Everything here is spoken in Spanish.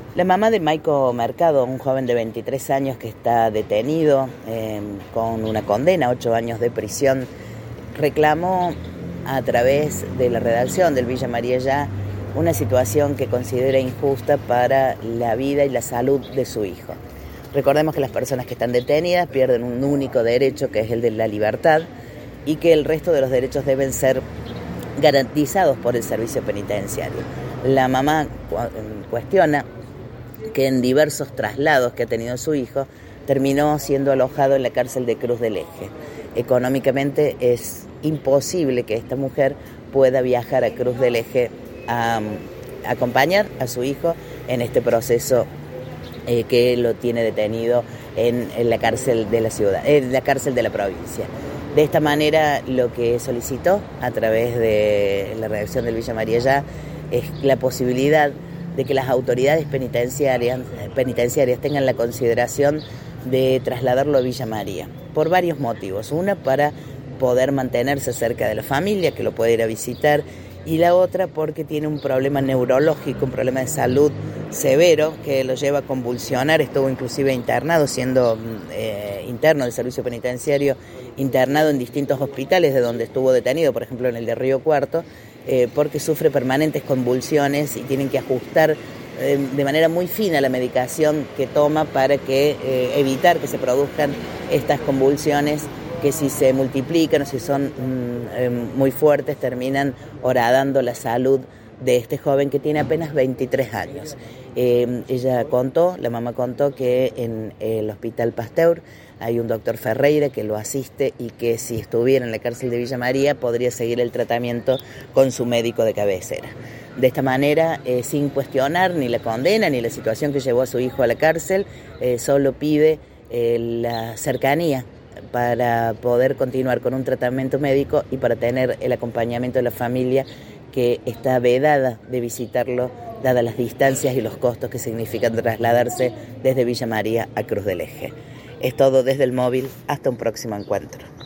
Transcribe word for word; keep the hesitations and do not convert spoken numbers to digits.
La mamá de Maico Mercado, un joven de veintitrés años que está detenido eh, con una condena, ocho años de prisión, reclamó a través de la redacción del Villa María Ya una situación que considera injusta para la vida y la salud de su hijo. Recordemos que las personas que están detenidas pierden un único derecho, que es el de la libertad, y que el resto de los derechos deben ser garantizados por el servicio penitenciario. La mamá cuestiona que en diversos traslados que ha tenido su hijo terminó siendo alojado en la cárcel de Cruz del Eje. Económicamente es imposible que esta mujer pueda viajar a Cruz del Eje a, a acompañar a su hijo en este proceso eh, que lo tiene detenido en, en la cárcel de la ciudad, en la cárcel de la provincia. De esta manera, lo que solicitó a través de la redacción del Villa María Ya es la posibilidad de que las autoridades penitenciarias, penitenciarias tengan la consideración de trasladarlo a Villa María, por varios motivos. Una, para poder mantenerse cerca de la familia, que lo puede ir a visitar, y la otra porque tiene un problema neurológico, un problema de salud severo que lo lleva a convulsionar. Estuvo inclusive internado, siendo eh, interno del servicio penitenciario, internado en distintos hospitales de donde estuvo detenido, por ejemplo en el de Río Cuarto, eh, porque sufre permanentes convulsiones y tienen que ajustar eh, de manera muy fina la medicación que toma para que eh, evitar que se produzcan estas convulsiones, que si se multiplican o si son mm, eh, muy fuertes terminan horadando la salud de este joven que tiene apenas veintitrés años. Eh, ella contó, la mamá contó que en el Hospital Pasteur hay un doctor Ferreira que lo asiste y que si estuviera en la cárcel de Villa María podría seguir el tratamiento con su médico de cabecera. De esta manera, eh, sin cuestionar ni la condena ni la situación que llevó a su hijo a la cárcel, eh, solo pide eh, la cercanía para poder continuar con un tratamiento médico y para tener el acompañamiento de la familia, que está vedada de visitarlo, dadas las distancias y los costos que significan trasladarse desde Villa María a Cruz del Eje. Es todo desde el móvil, hasta un próximo encuentro.